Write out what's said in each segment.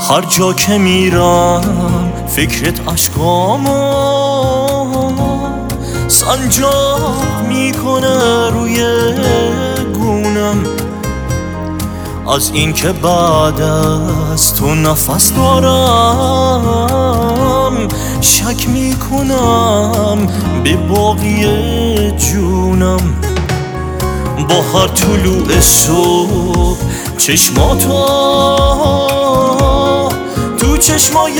هر جا که میرم فکرت عشقامو سنجاق میکنه روی گونم. از این که بعد از تو نفس دارم شک میکنم به باقی جونم. با هر طلوع صبح چشماتو تو چشمای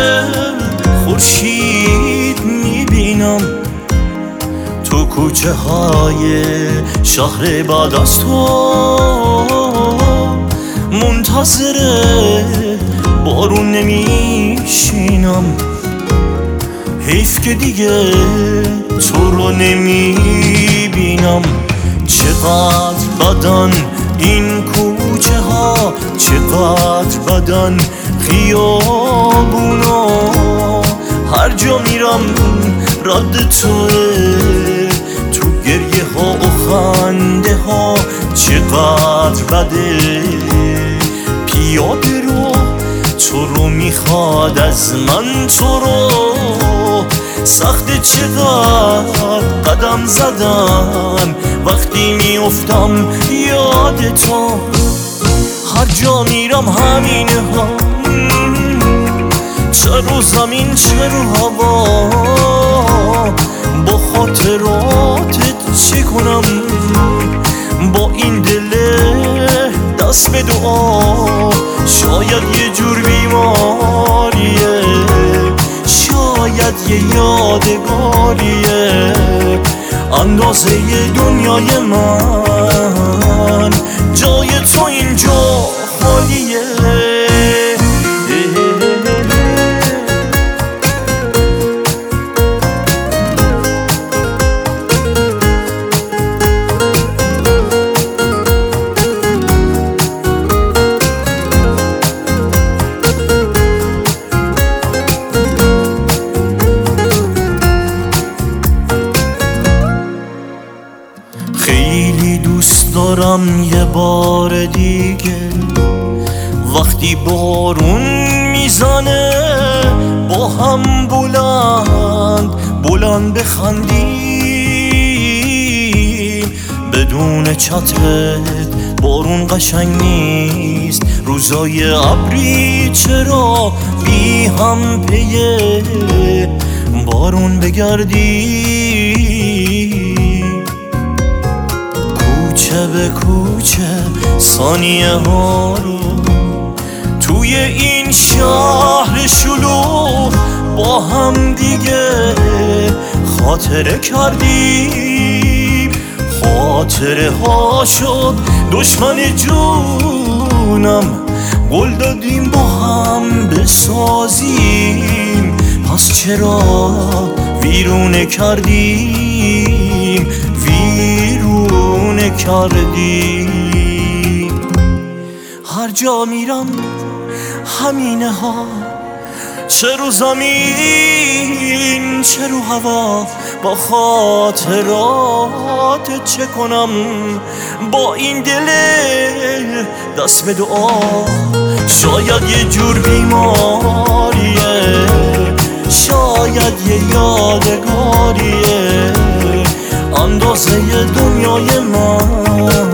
خورشید میبینم. تو کوچه های شهر بعد از تو منتظر بارون نمیشینم. حیف که دیگه تو رو نمیبینم. چقدر بدن این کوچه ها، چقدر بدن خیابونا. هر جا میرم رد توه، تو گریه ها و خنده ها. چقدر بده پیاده رو تو رو میخواد از من تو رو. سخت چقدر قدم زدن وقتی میافتم یاد تو. هر جا میرم همینه ها، چه رو زمین چه رو هوا. با خاطراتت چه کنم، با این دل دست به دعا. شاید یه جور بیماریه، شاید یه یادگاریه. اندازه دنیای من جای تو اینجا خالیه. خیلی دوست دارم یه بار دیگه وقتی بارون میزنه با هم بلند بلند بخندیم. بدون چترت بارون قشنگ نیست. روزای ابری چرا بی هم پیه بارون بگردیم. کوچه به کوچه ثانیه ها رو توی این شهر شلوغ با هم دیگه خاطره کردیم. خاطره ها شد دشمن جونم، قول دادیم با هم بسازیم. پس چرا ویرونه کردیم، ویرونه کردیم. هر جا میرم همینه ها، چه رو زمین چه رو هوا. با خاطرات چه کنم، با این دل دست به دعا. شاید یه جور بیماریه، شاید یه یادگاریه. اندازه دنیای من